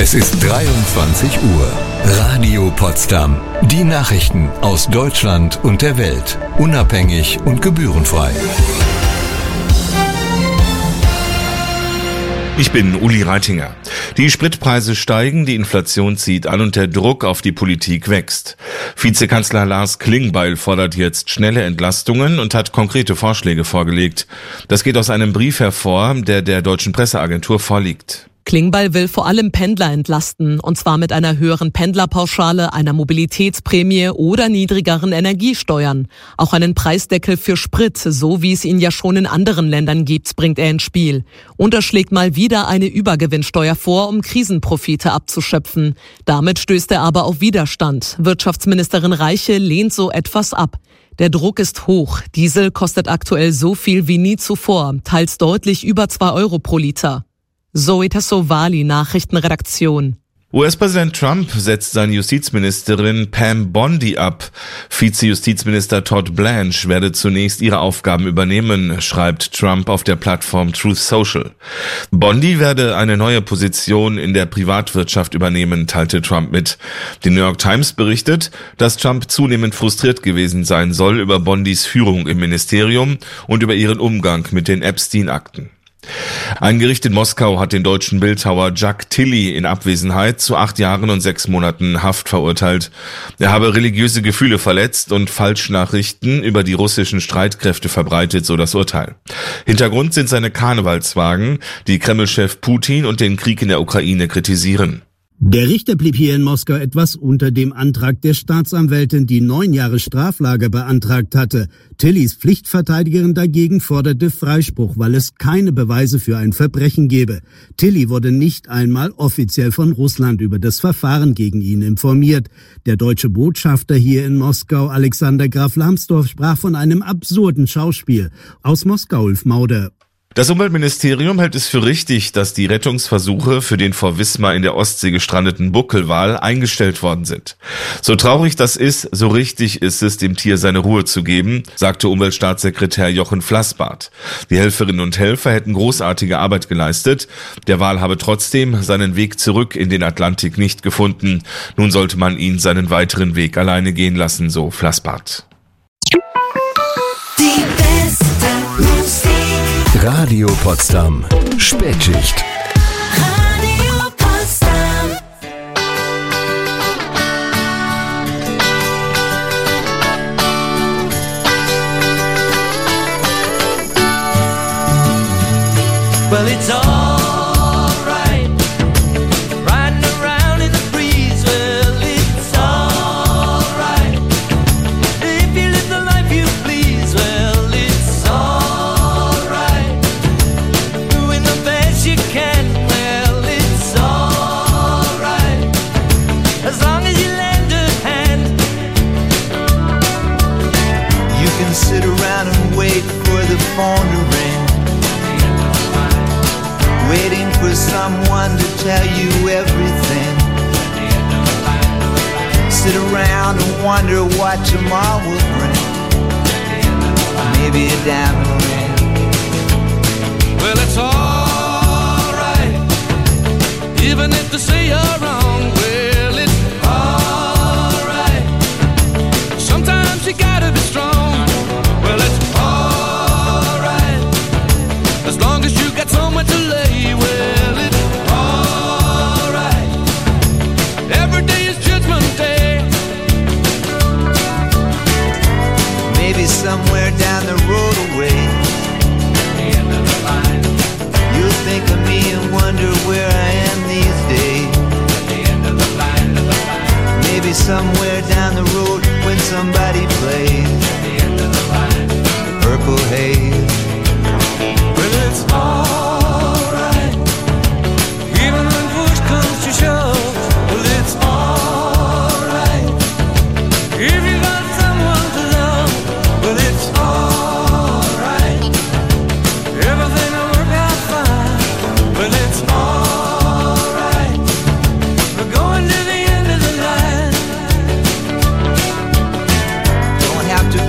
Es ist 23 Uhr. Radio Potsdam. Die Nachrichten aus Deutschland und der Welt. Unabhängig und gebührenfrei. Ich bin Uli Reitinger. Die Spritpreise steigen, die Inflation zieht an und der Druck auf die Politik wächst. Vizekanzler Lars Klingbeil fordert jetzt schnelle Entlastungen und hat konkrete Vorschläge vorgelegt. Das geht aus einem Brief hervor, der der Deutschen Presseagentur vorliegt. Klingbeil will vor allem Pendler entlasten, und zwar mit einer höheren Pendlerpauschale, einer Mobilitätsprämie oder niedrigeren Energiesteuern. Auch einen Preisdeckel für Sprit, so wie es ihn ja schon in anderen Ländern gibt, bringt er ins Spiel. Und er schlägt mal wieder eine Übergewinnsteuer vor, um Krisenprofite abzuschöpfen. Damit stößt er aber auf Widerstand. Wirtschaftsministerin Reiche lehnt so etwas ab. Der Druck ist hoch. Diesel kostet aktuell so viel wie nie zuvor, teils deutlich über 2 Euro pro Liter. Zoe Tassovali, Nachrichtenredaktion. US-Präsident Trump setzt seine Justizministerin Pam Bondi ab. Vize-Justizminister Todd Blanche werde zunächst ihre Aufgaben übernehmen, schreibt Trump auf der Plattform Truth Social. Bondi werde eine neue Position in der Privatwirtschaft übernehmen, teilte Trump mit. Die New York Times berichtet, dass Trump zunehmend frustriert gewesen sein soll über Bondis Führung im Ministerium und über ihren Umgang mit den Epstein-Akten. Ein Gericht in Moskau hat den deutschen Bildhauer Jacques Tilly in Abwesenheit zu 8 Jahren und 6 Monaten Haft verurteilt. Er habe religiöse Gefühle verletzt und Falschnachrichten über die russischen Streitkräfte verbreitet, so das Urteil. Hintergrund sind seine Karnevalswagen, die Kreml-Chef Putin und den Krieg in der Ukraine kritisieren. Der Richter blieb hier in Moskau etwas unter dem Antrag der Staatsanwältin, die 9 Jahre Straflager beantragt hatte. Tillys Pflichtverteidigerin dagegen forderte Freispruch, weil es keine Beweise für ein Verbrechen gebe. Tilly wurde nicht einmal offiziell von Russland über das Verfahren gegen ihn informiert. Der deutsche Botschafter hier in Moskau, Alexander Graf Lambsdorff, sprach von einem absurden Schauspiel. Aus Moskau, Ulf Mauder. Das Umweltministerium hält es für richtig, dass die Rettungsversuche für den vor Wismar in der Ostsee gestrandeten Buckelwal eingestellt worden sind. So traurig das ist, so richtig ist es, dem Tier seine Ruhe zu geben, sagte Umweltstaatssekretär Jochen Flassbart. Die Helferinnen und Helfer hätten großartige Arbeit geleistet. Der Wal habe trotzdem seinen Weg zurück in den Atlantik nicht gefunden. Nun sollte man ihn seinen weiteren Weg alleine gehen lassen, so Flassbart. Die beste Musik. Radio Potsdam. Spätschicht. Radio Potsdam. Well, it's all right, riding around in the breeze. Well, it's all right, if you live the life you please. Well, it's all right, doing the best you can. Well, it's all right, as long as you lend a hand. You can sit around and wait for the phone to ring, waiting for someone to tell you everything. Sit around and wonder what tomorrow will bring. Maybe a diamond ring. Well, it's all right, even if they say you're wrong. Well, it's all right, sometimes you gotta be strong. Well, it's all right, as long as you got somewhere to lay. Well, it's all right, every day is Judgment Day. Maybe somewhere down the road away, you'll think of me and wonder where I am these days. Maybe somewhere down the road when somebody plays Purple Haze. Well, it's all right, even when push comes to shove. Well, it's all right, if you got someone to love. Well, it's all right, everything will work out fine. Well, it's all right, we're going to the end of the line. Don't have to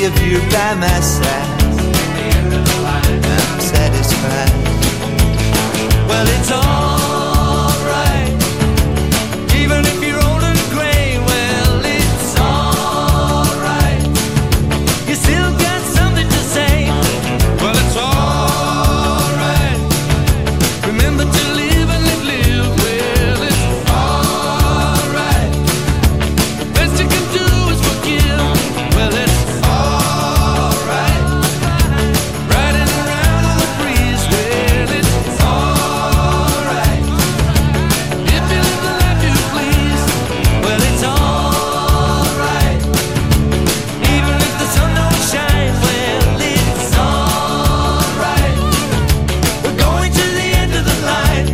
if you're by my side. I'm satisfied. Well, it's alright, even if you're old and gray. Well, it's alright, you still got something to say. Well, it's alright. Remember to live and live. Well, it's alright. The best you can do is forgive. Well, it's alright. Riding around on the breeze. Well, it's alright. If you live the life you please. Well, it's alright, even if the sun don't shine. Well, it's alright, we're going to the end of the line.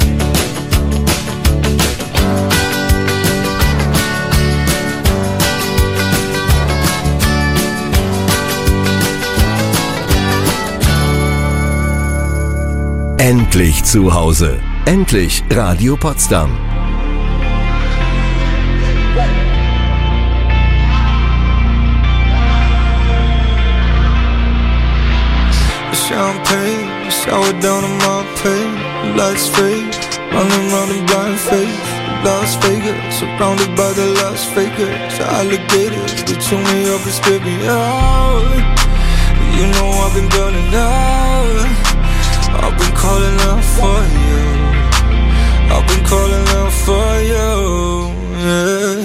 Endlich zu Hause. Endlich Radio Potsdam. Champagne, shower down on my pain. Lights fade, running round in blind faith. Las Vegas, surrounded by the Las Vegas alligators. They chew me up and spit me out. You know I've been burning out. I've been calling out for you. I've been calling out for you, yeah.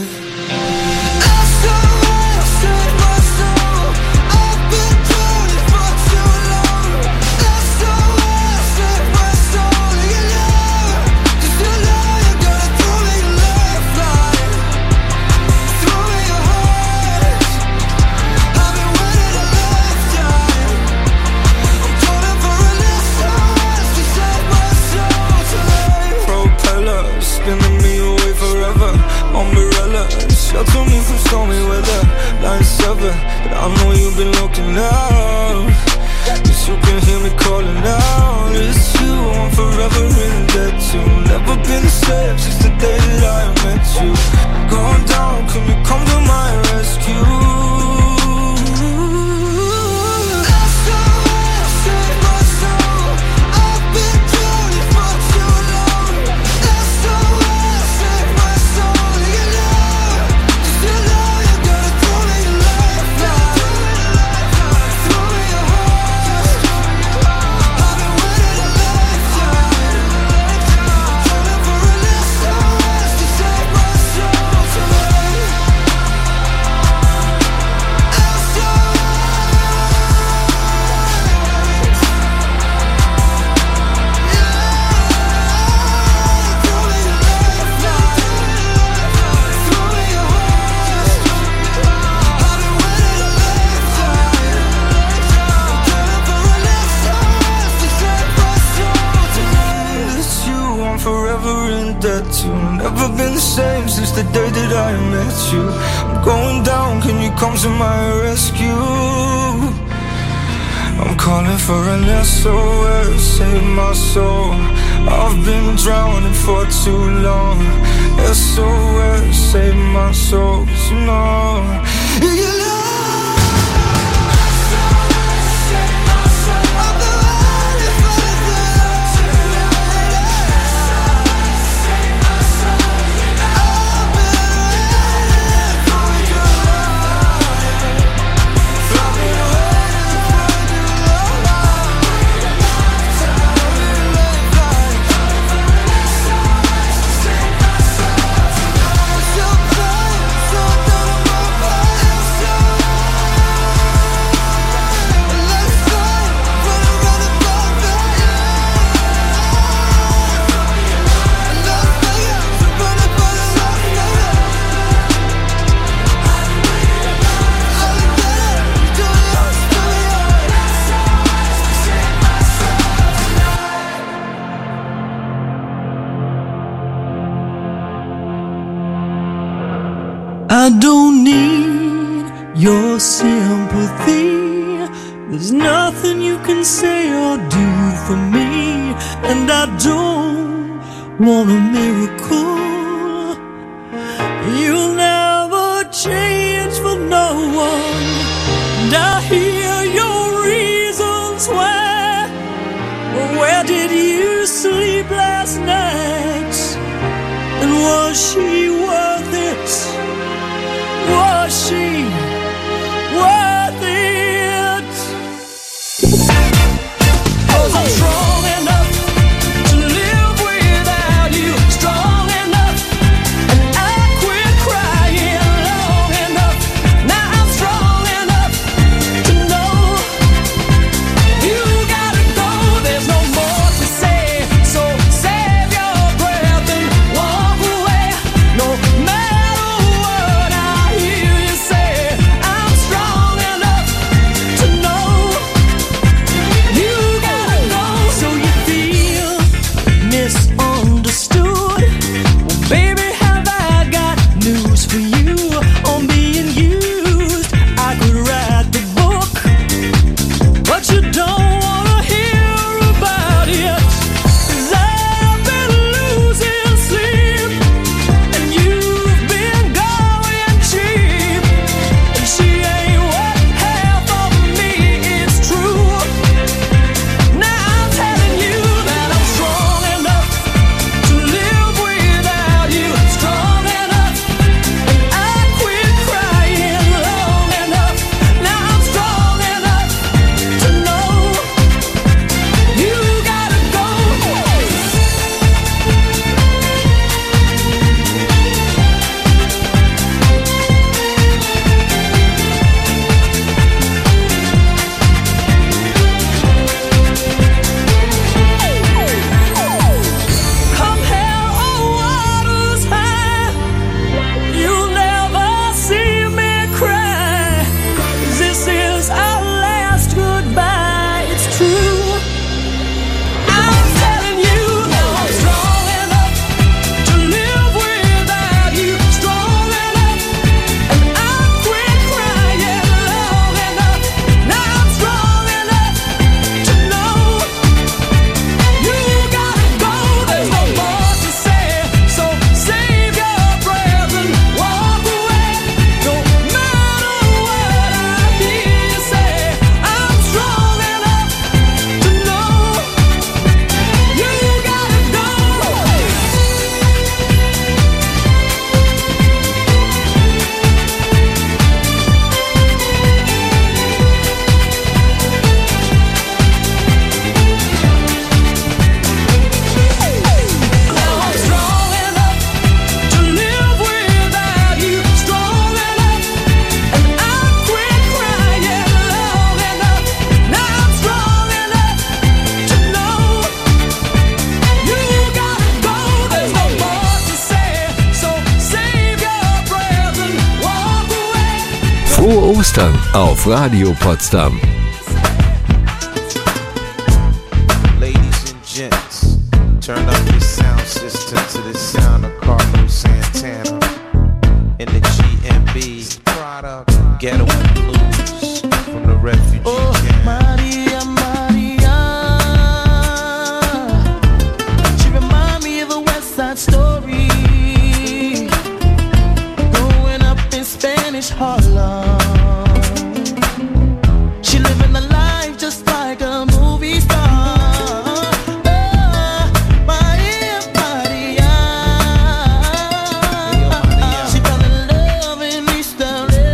Spinning me away forever. Umbrella, shelter me from stormy weather. Line 7, but I know you've been looking out. Yes, you can hear me calling out. It's you, I'm forever in debt to. Never been the same since the day that I met you. Going down, can you come to my rescue? Never been the same since the day that I met you. I'm going down, can you come to my rescue? I'm calling for an SOS, save my soul. I've been drowning for too long. SOS, save my soul, 'cause you know you love. I don't need your sympathy. There's nothing you can say or do for me. And I don't want a miracle. You'll never change for no one. And sleepless nights. And was she worth it? Was she worth it? 'Cause I'm strong enough to live without you, strong enough, and I quit crying long enough. Now I'm strong enough to know you gotta go. There's no more to say, so save your breath and walk away. No matter what I hear you say, I'm strong enough to know you gotta go. So you feel misunderstood? Well, baby, have I got news for you on being used? I could write the book, but you don't wanna hear about it. 'Cause I've been losing sleep, and you've been going cheap. And she ain't what half of me is true. Now I'm telling you that I'm strong enough to live without you, strong enough, and I quit crying long enough. Now I'm strong enough to know you gotta go. Come hell or waters high, you'll never see me cry. 'Cause this is our last goodbye, it's true. I'm telling you that I'm strong enough to live without you, strong enough, and I quit crying long enough. Now I'm strong enough to know you gotta go. There's no more to say, so save your breath and walk away. No matter what I hear you say, I'm strong enough to know you gotta go. Now I'm strong enough to live without you, strong enough, and I quit crying long enough. Now I'm strong enough to know you gotta go. There's no more to say, so save your breath and walk away. Frohe Ostern auf Radio Potsdam. Ladies and gents, turn up your sound system to the sound of Carlos Santana in the GMB Ghetto Blues from the refugee camp. Maria, Maria, she remind me of a West Side Story. Growing up in Spanish Harlem, she living a life just like a movie star. Maria, Maria, she fell in love in East LA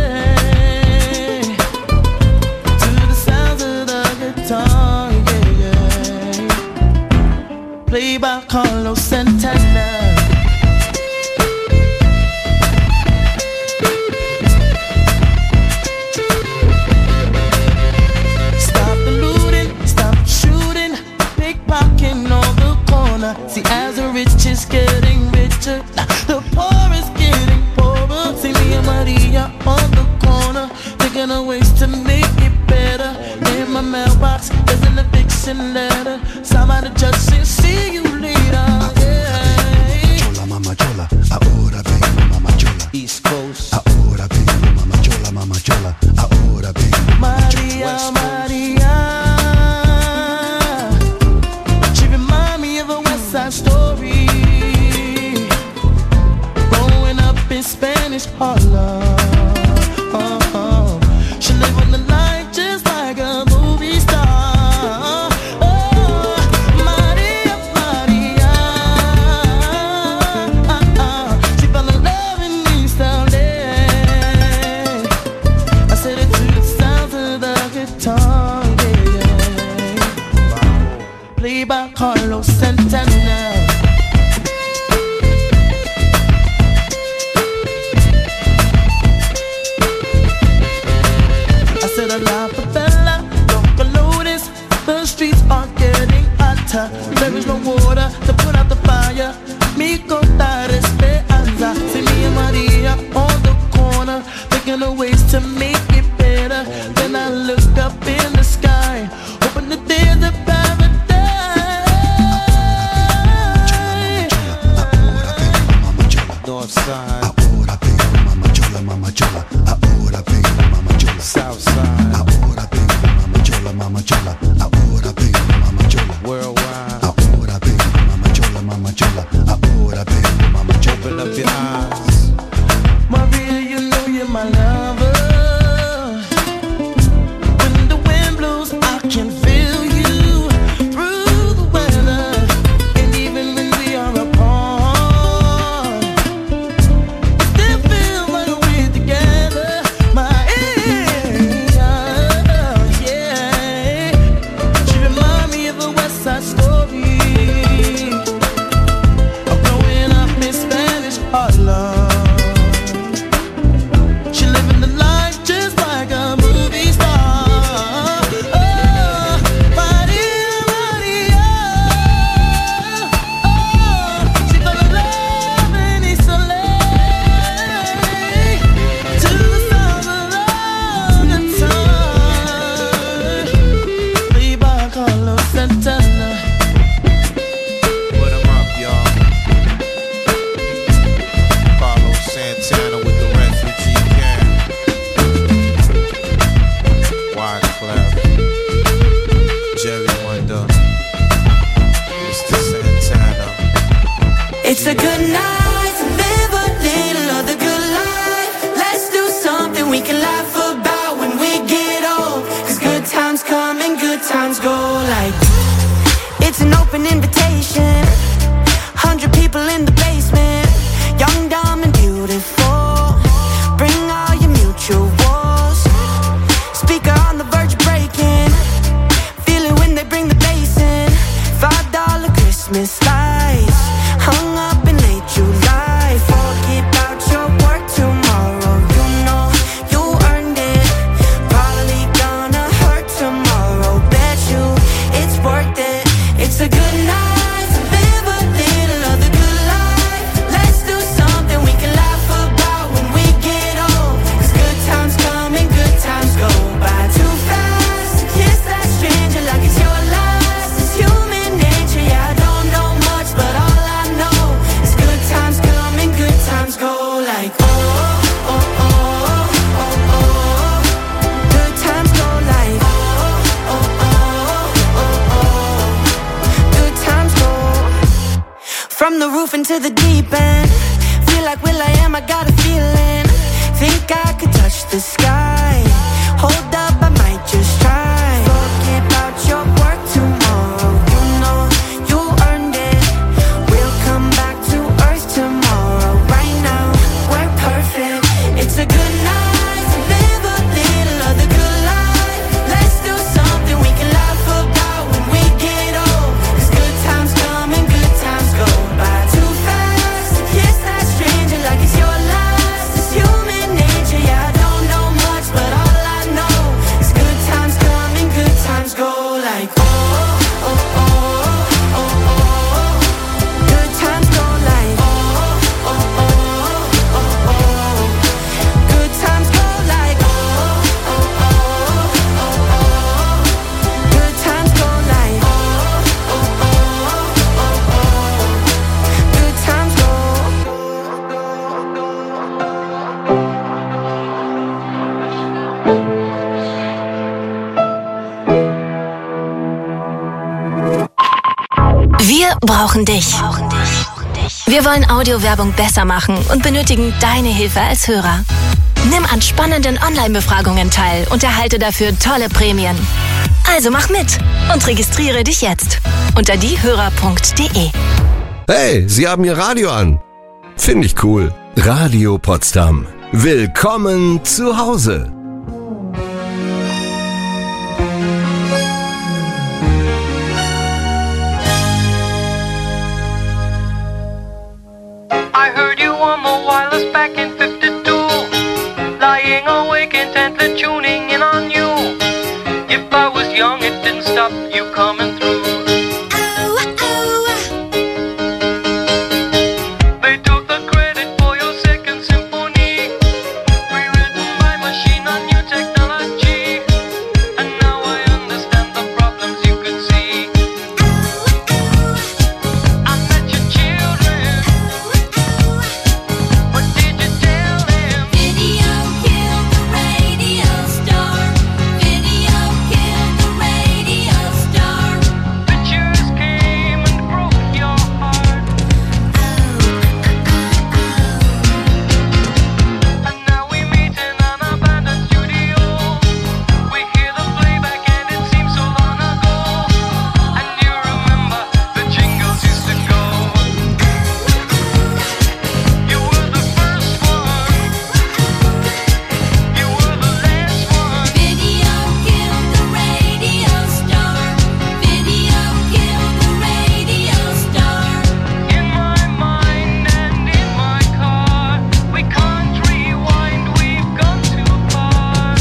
to the sounds of the guitar, yeah, yeah. Played by Carlos Santana. Stop the looting, stop the shooting, pickpocketing on the corner. See, as the rich is getting richer, the poor is getting poorer. See me and Maria on the corner, thinking of ways to make it better. In my mailbox, there's an eviction letter. Somebody just said, see you later. Yeah. Chola, mama chola, ahora vengo, mama chola. East Coast, Ahora vengo, mama chola, mama chola. Ahora vengo, Maria, West Coast. Maria, she remind me of a West Side Story. Growing up in Spanish Harlem, she living the life just like a movie star. Maria. Carlos Santana. I said a la favela, Loca Lotus. The streets are getting hotter. There is no water to put out the fire. Mi contar esperanza. See me and Maria on the corner, thinking of ways to make it better. Then I look up in the sky, hoping that there's a paradise. North side, Ahora pega mama chola, ahora pega mama chola. south side, Ahora pega mama chola, ahora pega mama chola. worldwide. Ahora pega mama chola, ahora pega mama chola. Open up your eyes. Maria, you know you're my lover. When the wind blows, I can feel you through the weather. And even when we are apart, it still feels like we're together. My yeah. She remind me of a West Side Story. Of growing up in Spanish Harlem. She living the life just like a movie star. Oh, Maria, Maria. Oh, she fell in love in East LA. To the sound of London time. Played by Carlos Santana. Put 'em up, y'all. Carlos Santana with the refugee camp. Wyclef, Jerry Wonder, Mr. Santana. It's a good night to live a little of the good life. Let's do something we can laugh about when we get old. 'Cause good times come and good times go. Like, it's an open invitation. 100 people in the basement. Young, dumb, and beautiful. Bring all your mutuals. Speaker on the verge of breaking. Feel it when they bring the bass in. $5 Christmas lights hung up in late July. Forget about your work tomorrow. You know you earned it. Probably gonna hurt tomorrow. Bet you it's worth it. It's a good night to live a little of the good life. Let's do something we can laugh about when we get old. 'Cause good times come and good times go by too fast. Kiss that stranger like it's your last. It's human nature, yeah, I don't know much, but all I know is good times come and good times go. Like, oh, oh, oh, oh, oh. Good times go like, oh, oh, oh, oh, oh. Good times go. From the roof into the deep end. Feel like will.i.am, I got a feeling. Think I could touch the sky. Hold up, I might just try. Forget about your work tomorrow. You know you earned it. We'll come back to earth tomorrow. Right now, we're perfect. It's a good night to live a little of the good life. Let's do something we can laugh about when we get old. 'Cause good times come and good times go by too fast. Kiss that stranger like it's your last. It's human nature, yeah, I don't know much, but all I know is good times come and good times go. Like, oh, oh, oh, oh, oh. Good times go like, oh, oh, oh, oh, oh. Good times go like, oh, oh, oh, oh, oh. Good times go like, oh, oh, oh, oh, oh. Good times go. Wir brauchen dich. Wir wollen Audiowerbung besser machen und benötigen deine Hilfe als Hörer. Nimm an spannenden Online-Befragungen teil und erhalte dafür tolle Prämien. Also mach mit und registriere dich jetzt unter diehörer.de. Hey, Sie haben Ihr Radio an. Finde ich cool. Radio Potsdam. Willkommen zu Hause. normal wireless back in 52. Lying awake intently tuning in on you. If I was young it didn't stop you coming through. They took the credit for your second symphony, rewritten by machine on new technology. And now I understand the problems you could see. I met your children. What did you tell them? Video killed the radio star. Video killed the radio star. Pictures came and broke your heart. And now we meet in an abandoned studio. We hear the playback and it seems so long ago. And you remember the jingles used to go. You were the first one. You were the last one. Video killed the radio star. Video killed the radio star. In my mind and in my car, we can't rewind, we've gone too far.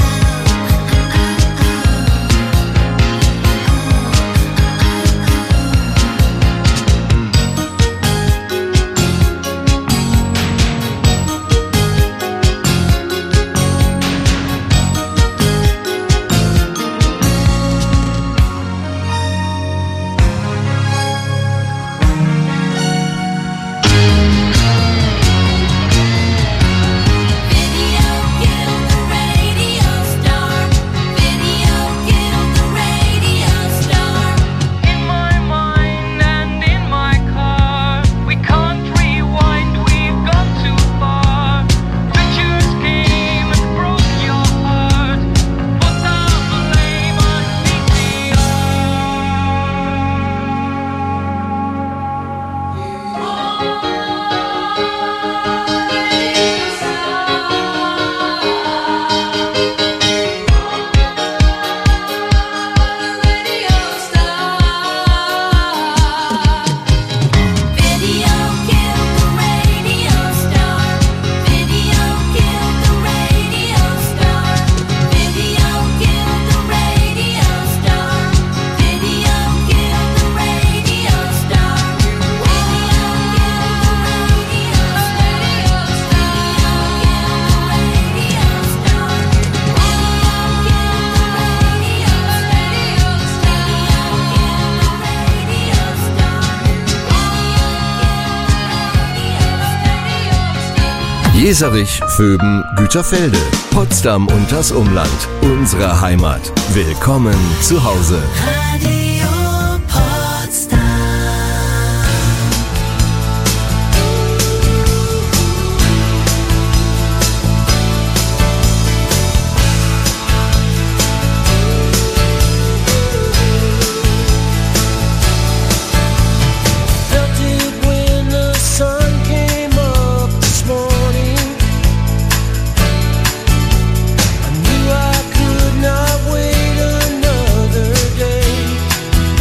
Video killed the radio star. Video killed the radio star. In my mind and in my car, we can't rewind, we've gone too far. Pictures came and broke your heart. Put the blame on Video killed the radio star. Video killed the radio star. Video killed the radio star. Video killed the radio star. Jeserich, Vöben, Güterfelde, Potsdam und das Umland. Unsere Heimat. Willkommen zu Hause. Radio Potsdam. Felt it when the sun came up this morning. I knew I could not wait another day.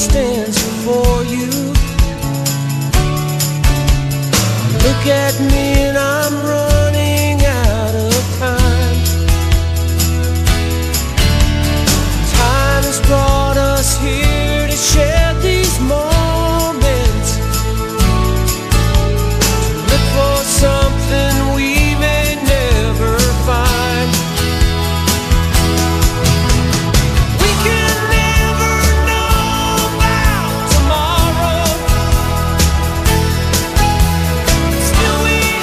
stands before you. Look at me and I'm running out of time. Time has brought us here to share these moments, to look for something we may never find. We can never know about tomorrow. Still we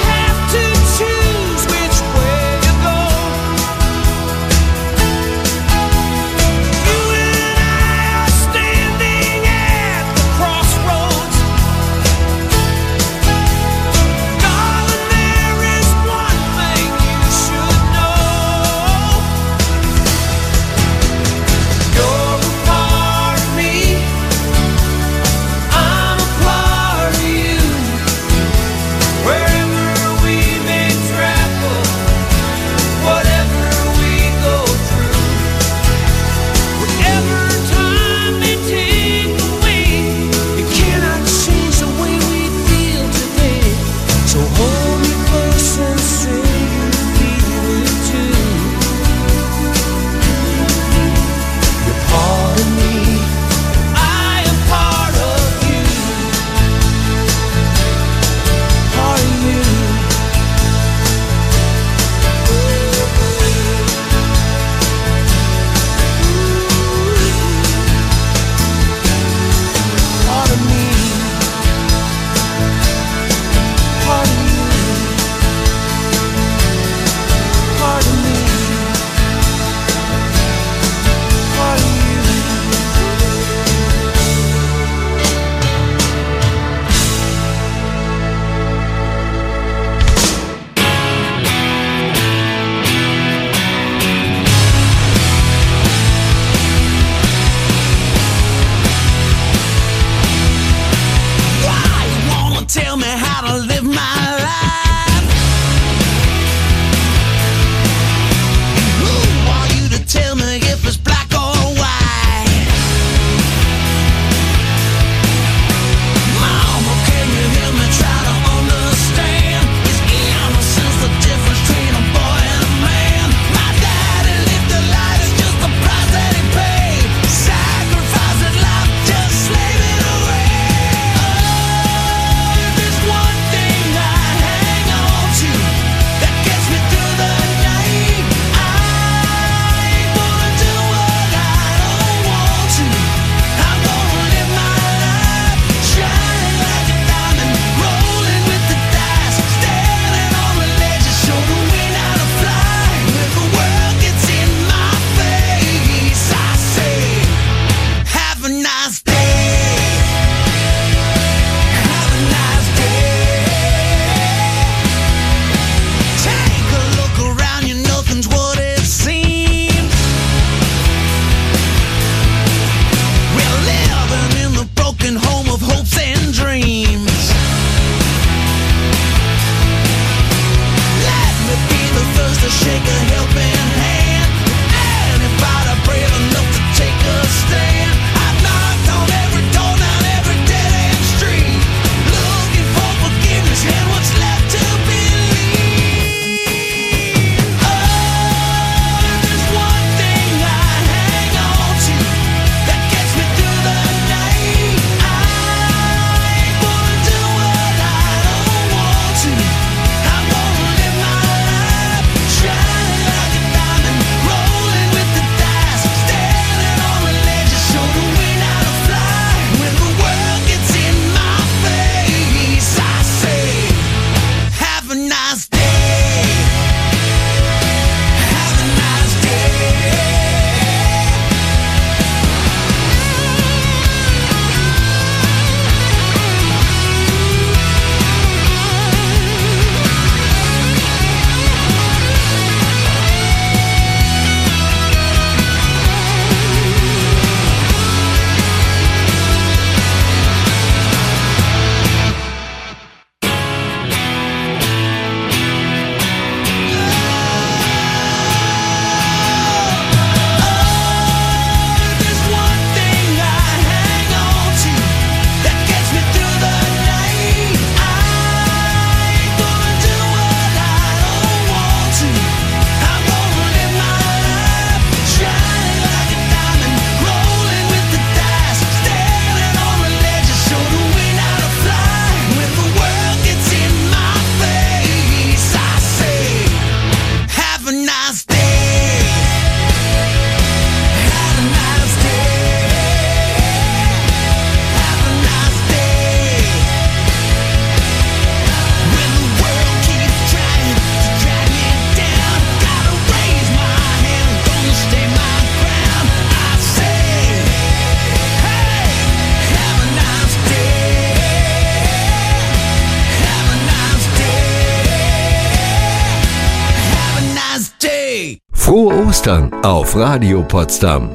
Frohe Ostern auf Radio Potsdam.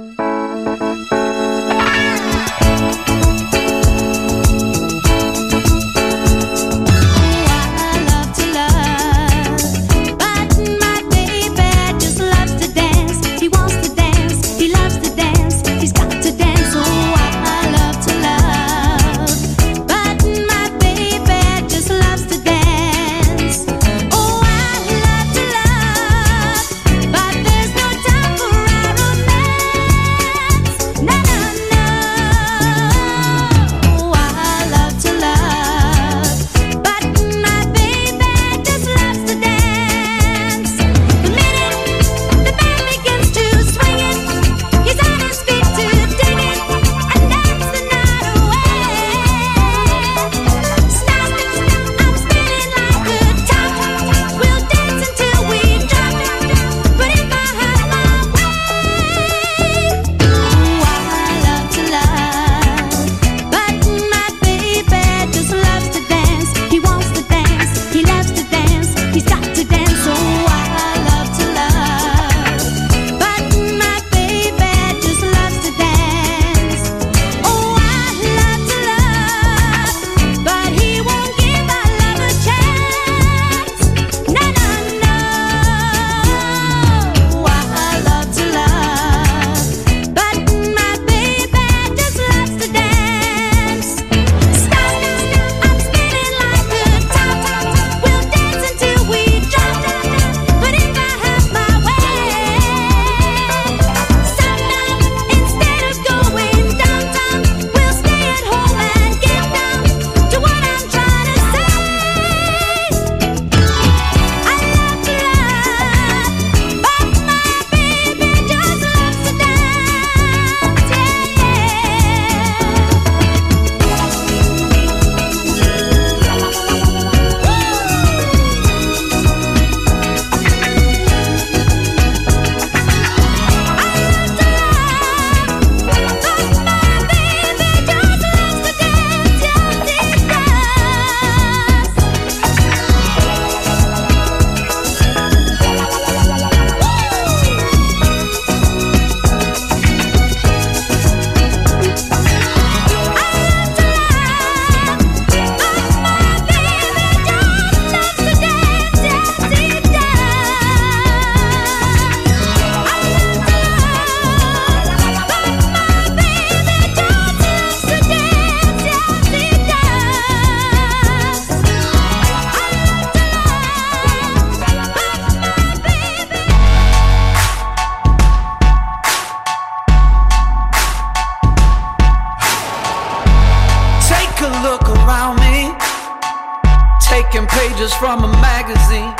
pages from a magazine.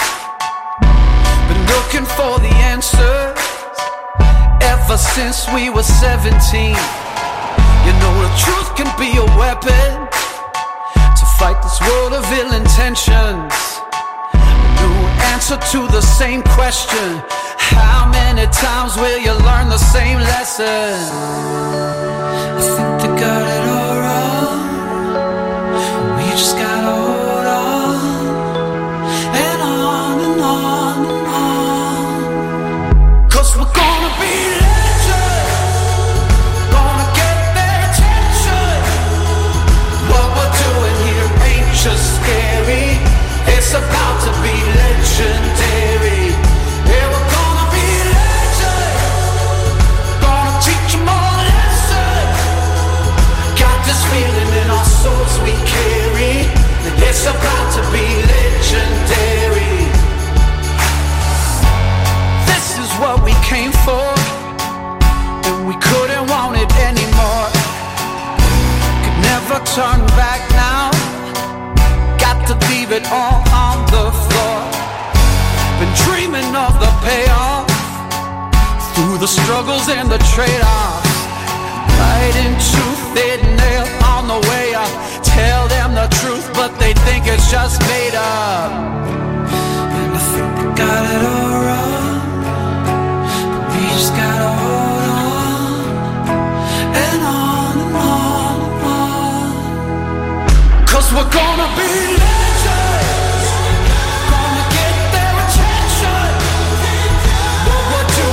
Been looking for the answers ever since we were 17. You know the truth can be a weapon to fight this world of ill intentions. A new answer to the same question: how many times will you learn the same lesson? I think they got it all wrong. We just gotta hold on and on and on and on. 'Cause we're gonna be legends, gonna get their attention. What we're doing here ain't just scary, it's about to be legendary. Yeah, we're gonna be legends, gonna teach them all a lesson. Got this feeling in our souls we carry, that it's about to be legendary. This is what we came for, and we couldn't want it anymore. Could never turn back now, got to leave it all on the floor. Been dreaming of the payoff, through the struggles and the trade-offs. Right into thin nail on the way up. Tell them the truth, but they think it's just made up. And I think they got it all wrong, but we just gotta hold on and on and on and on. 'Cause we're gonna be legends, gonna get their attention. What we're doing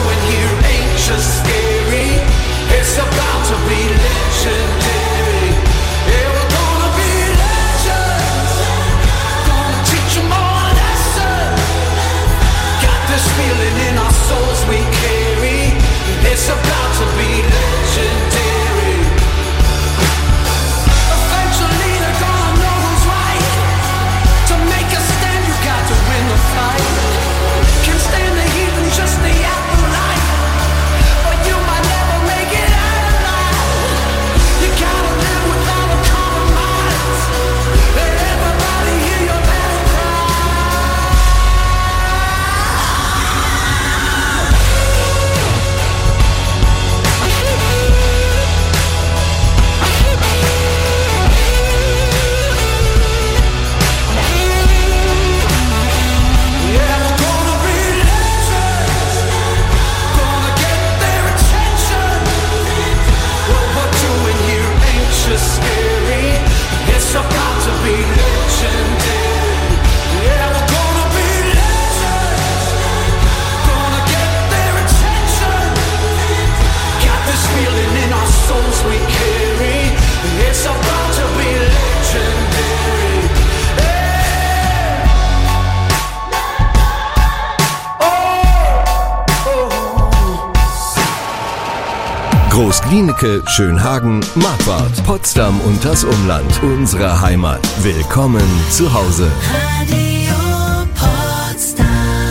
Großglienicke, Schönhagen, Marquardt, Potsdam und das Umland. Unsere Heimat. Willkommen zu Hause. Radio Potsdam.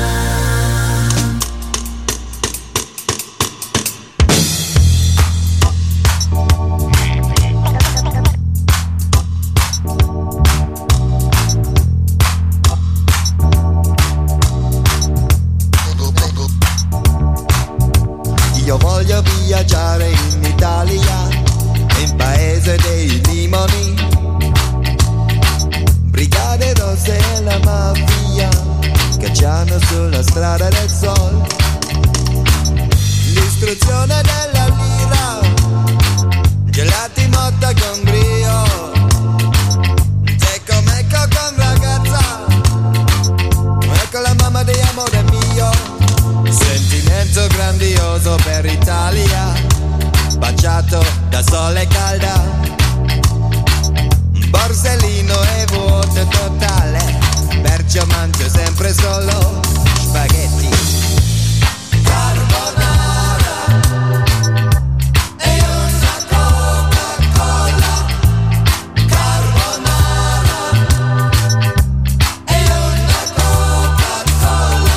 Io voglio viaggiare in Italia, in paese dei limoni, brigate rosse e la mafia, cacciano sulla strada del sol, l'istruzione della lira, gelati motta con brio, secco mecco con ragazza, ecco la mamma di amore mio. Sentimento grandioso per Italia, baciato da sole calda, borsellino e vuoto totale, perciò mangio sempre solo spaghetti. Carbonara e una Coca-Cola, carbonara e una Coca-Cola.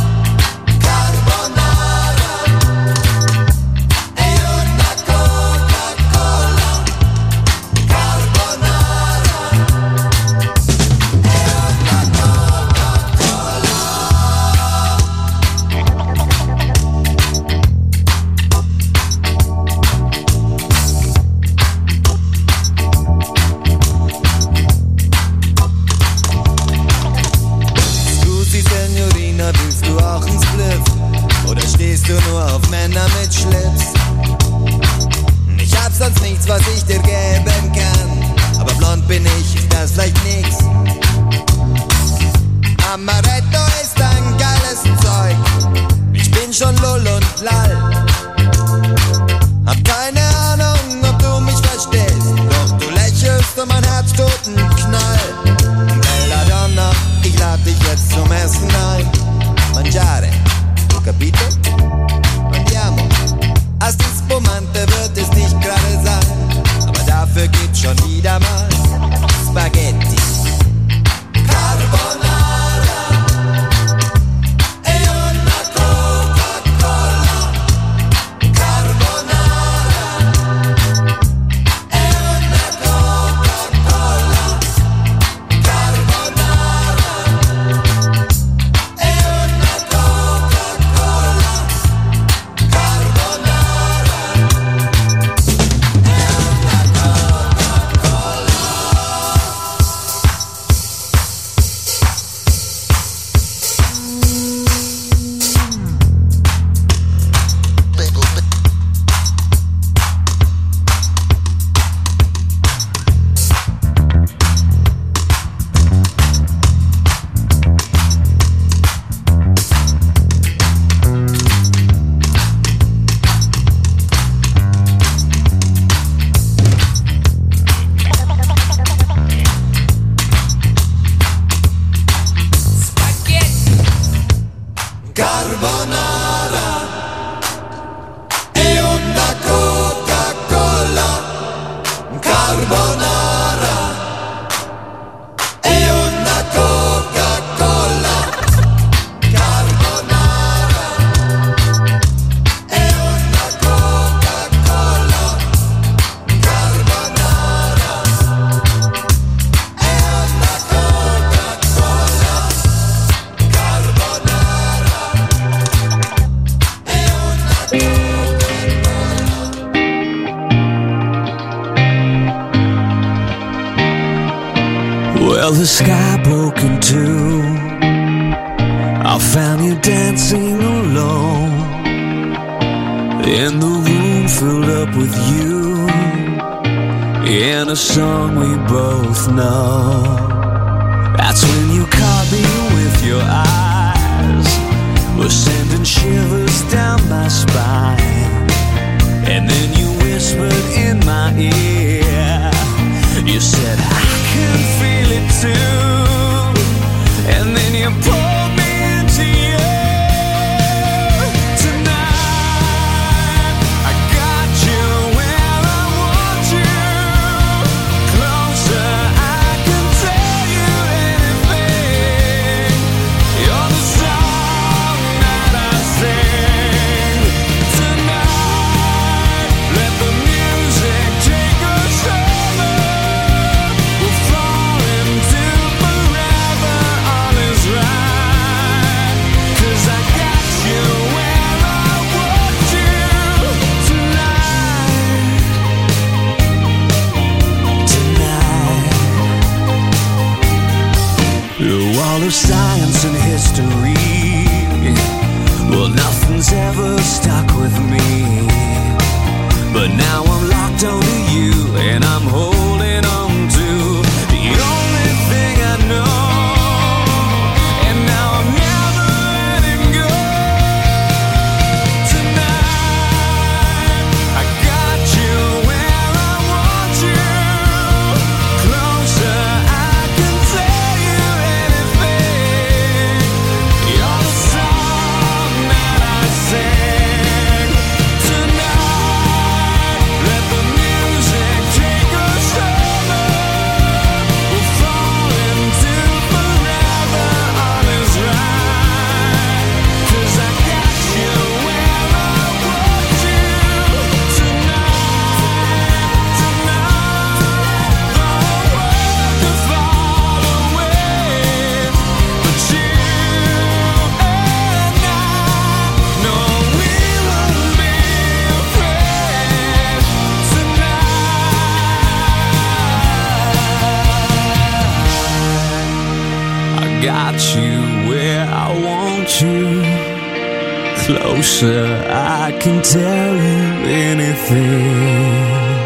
Willst du auch einen Spliff? Oder stehst du nur auf Männer mit Schlips? Ich hab sonst nichts, was ich dir geben kann, aber blond bin ich, ist das vielleicht nix. Amaretto ist ein geiles Zeug, ich bin schon lull und lall. Hab keine Ahnung, ob du mich verstehst, doch du lächelst und mein Herz tut einen Knall. Belladonna, ich lad dich jetzt zum Essen ein. Mangiare, tu capito? Andiamo. Asti spumante wird es nicht gerade sein, aber dafür gibt's schon wieder mal Spaghetti. Carbonara e una Coca-Cola. Carbonara e una Coca-Cola. Carbonara e una Coca-Cola. Carbonara e una Coca-Cola. Carbonara e una Coca-Cola. Carbonara e una Coca-Cola. Carbonara e una Coca-Cola. Well, the sky broke in two. I found you dancing alone, and the room filled up with you, in a song we both know. That's when you caught me with your eyes, were sending shivers down my spine, and then you whispered in my ear. You said, I can feel it too. And then you pulled me into you. Tonight, I got you all of science and history. Well, nothing's ever stuck with me. But now I'm locked onto you, and I'm holding on to the only thing I know. And now I'm never letting go. Tonight, I got you where I want you. Closer, I can tell you anything. You're the song that I sing. Tonight, let the music take us over. We'll fall into forever, all is right. 'Cause I got you where I want you. Tonight, the world could fall away, but you and I know we won't be afraid tonight. I got you where I want you. Closer, I can tell you anything.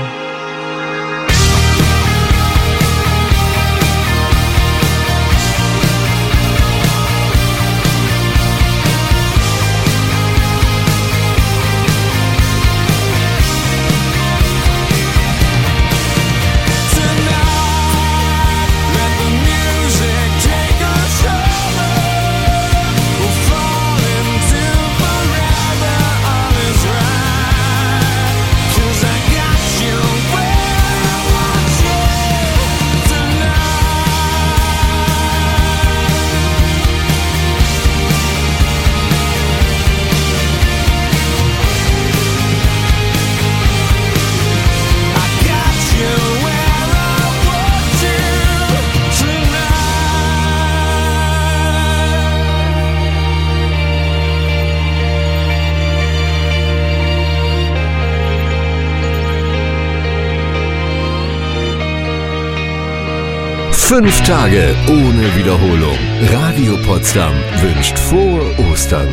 Fünf Tage ohne Wiederholung. Radio Potsdam wünscht frohe Ostern.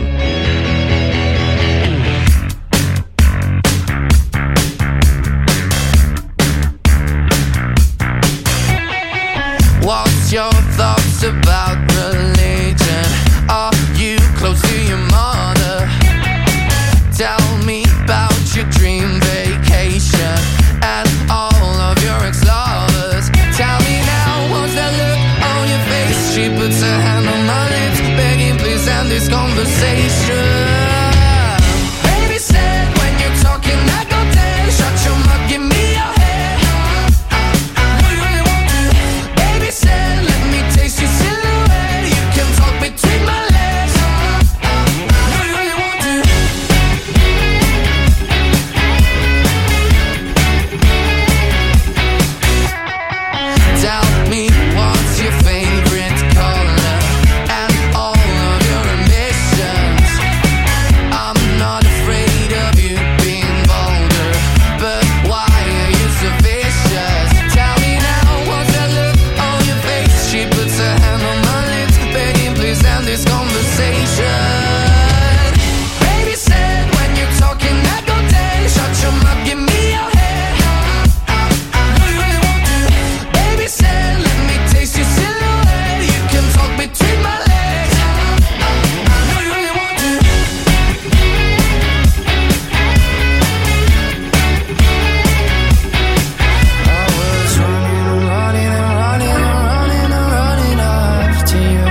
What's your thoughts about religion? Are you close to your mother? Tell me about your dream vacation and all of your ex-lovers. Tell me now, what's that look on your face? She puts her hand on my lips, begging please end this conversation. Baby said when you're talking I go dead. Shut your mouth, give me your head. Do you really want to? Baby said let me taste your silhouette. You can talk between my legs. Do you really want to? Tell me what's your favorite color and all of your ambitions. I'm not afraid of you being vulgar, but why are you so vicious? Tell me now, what's that look on your face? She puts her hand on my lips, begging please end this conversation. Baby said when you're talking I go dead. Shut your mouth, give me your head. Do you really want to? Baby said let me taste your silhouette. You can talk between my legs. Do you really want to? I was running and running and running and running and running after you.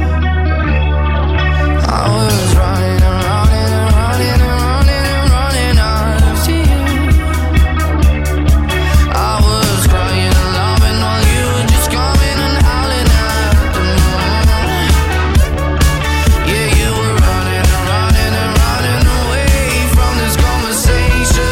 I was running and running and running and running and running after you. I was crying and loving while you were just coming and howling at the moon. Yeah, you were running and running and running away from this conversation.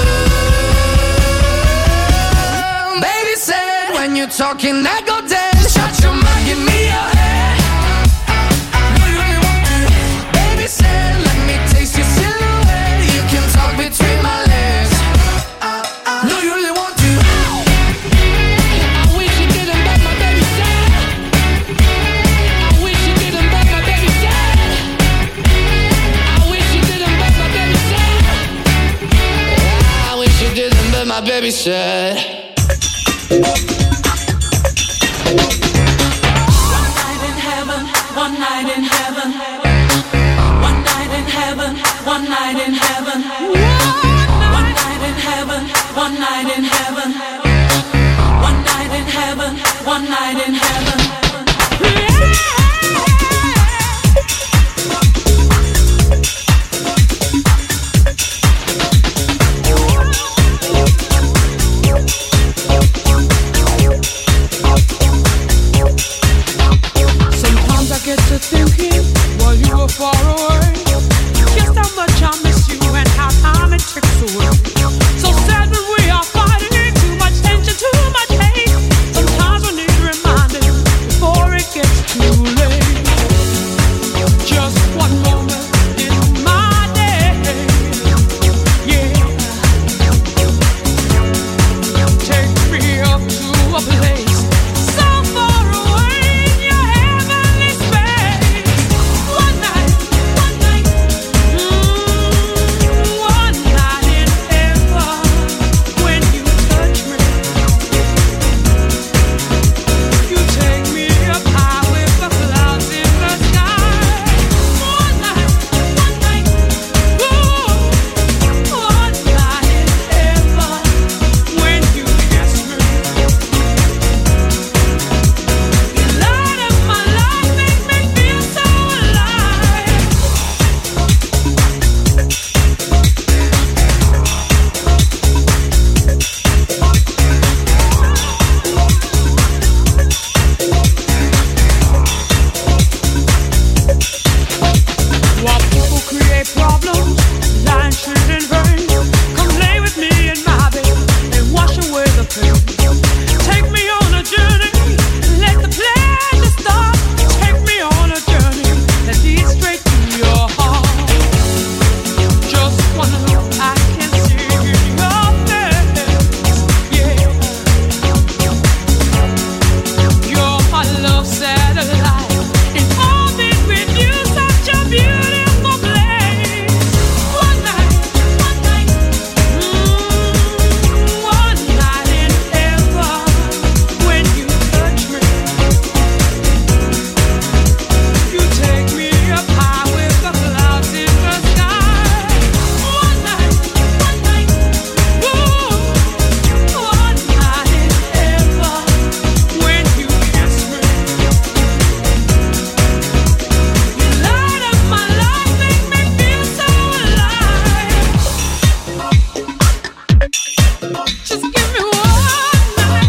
Baby said when you're talking I go dead. Shut your mouth, give me your head. Do you really want to? Baby said let me taste your silhouette. You can talk between my legs. Do you really want to? I wish you didn't, but my baby said. I baby said. One night in heaven, one night in heaven, one night in heaven, one night in heaven, one night in heaven, one night in heaven, one night in heaven. Sometimes I get to thinking while you were far away, just how much I miss you and how time it ticks away. So sad when we are fighting, too much tension, too much hate. Sometimes we need reminding before it gets too late. Just one moment in my day, yeah. Take me up to a place so far away in your heavenly space. One night in heaven, when you touch me, you take me up high with the clouds in the sky. One night, ooh, one night in heaven, when you kiss me, the light of my life makes me feel so alive. While people create problems, lying, cheating, and vain, come lay with me in my bed and wash away the pain. Take me on a journey, let the pleasure start. Take me on a journey that leads straight to your heart. Just one look, I can see your face, yeah. You're my love satellite, in orbit with you, such a beautiful place. One night in heaven, when you touch me, you take me up high with the clouds in the sky. One night, ooh, one night in heaven, when you kiss me, the light of my life makes me feel so alive. Just give me one night.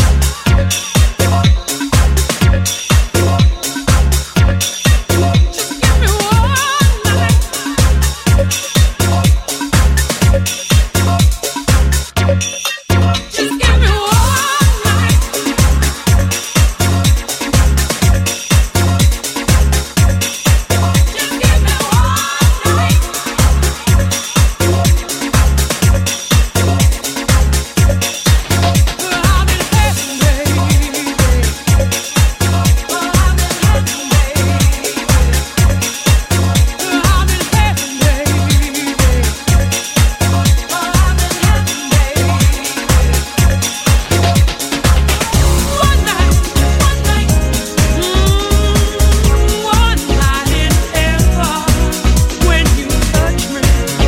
Just give me one night. Just give me one night. Just give me one night. I'm in heaven, baby. I'm in heaven, baby. I'm in heaven, baby. I'm in heaven, baby. One night in heaven, when you touch me,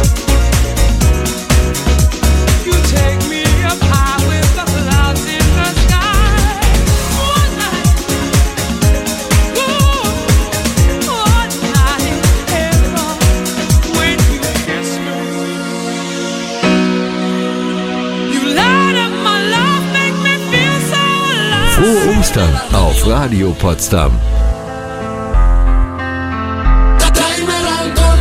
you take me up high with the clouds in the sky. One night, ooh, one night in heaven, when you kiss me, you light up my life, make me feel so alive. Frohe Ostern auf Radio Potsdam. Tráeme el alcohol,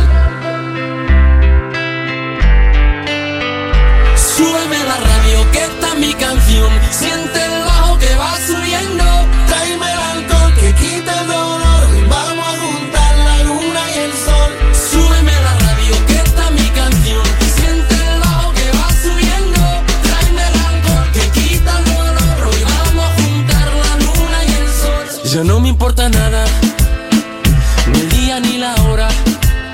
súbeme la radio que esta es mi canción. Siente el bajo que va subiendo. Tráeme el alcohol que quita el dolor y vamos a juntar la luna y el sol. Súbeme la radio que esta es mi canción. Siente el bajo que va subiendo. Tráeme el alcohol que quita el dolor y vamos a juntar la luna y el sol. Ya no me importa nada, ni el día ni la hora.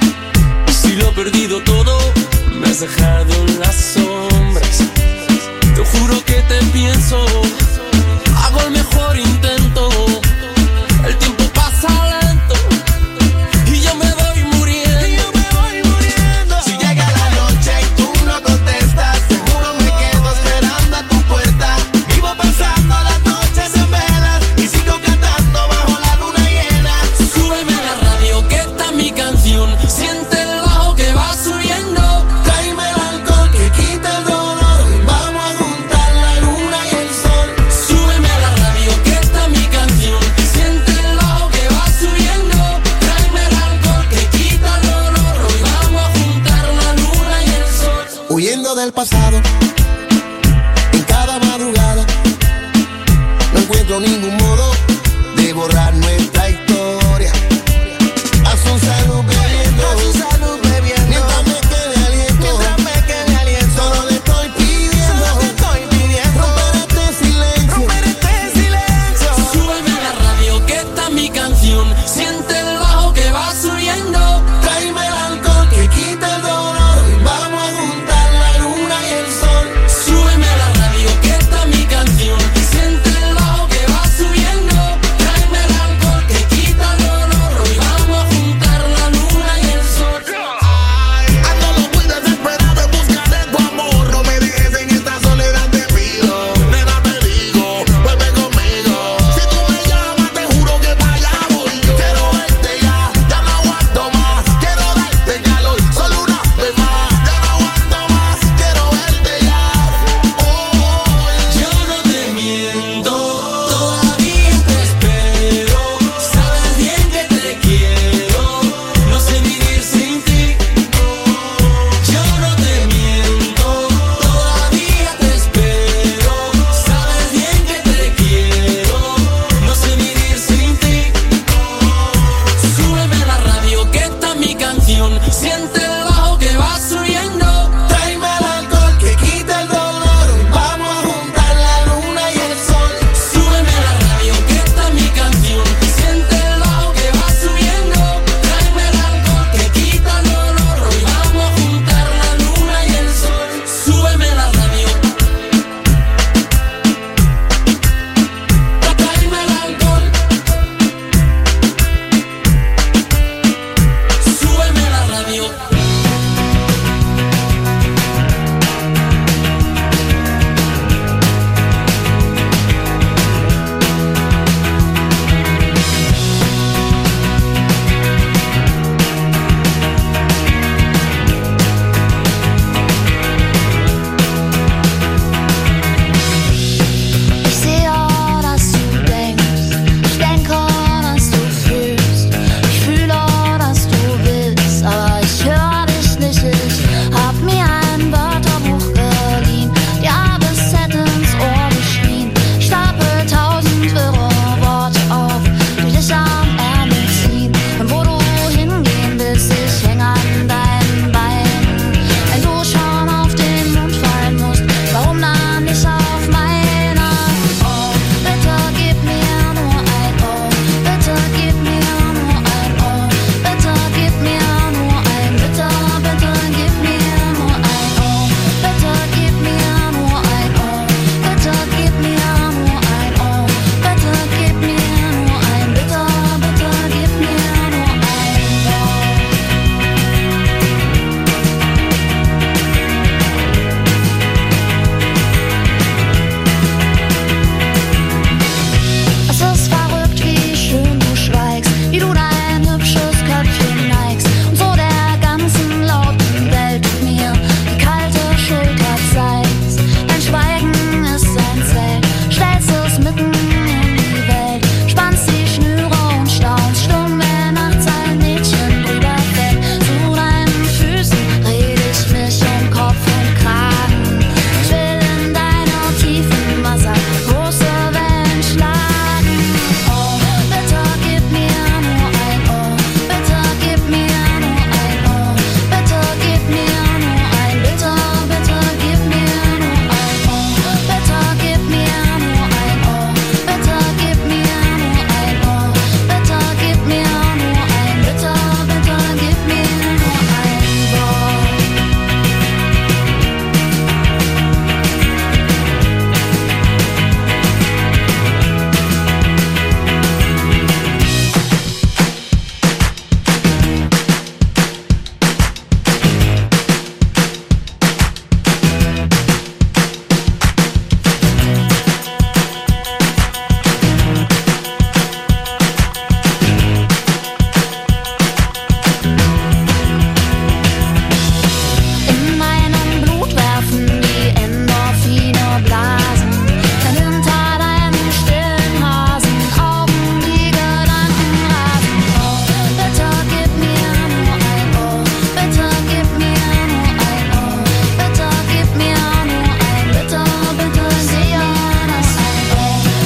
Si lo he perdido todo, me has dejado en las sombras. juro que te pienso. Hago el mejor intento. El tiempo pasa lento y yo me voy muriendo. Si llega la noche y tú no contestas, seguro me quedo esperando a tu puerta. Vivo pensando las noches en velas y sigo cantando bajo la luna llena. Súbeme la radio que esta es mi canción. Siente el bajo que va subiendo. Tráeme el alcohol que quita el dolor y vamos a juntar la luna y el sol. Súbeme la radio que esta es mi canción. Siente el bajo que va subiendo. Tráeme el alcohol que quita el dolor. Hoy vamos a juntar la luna y el sol. Huyendo del pasado, en cada madrugada, no encuentro ningún modo de borrar nuestra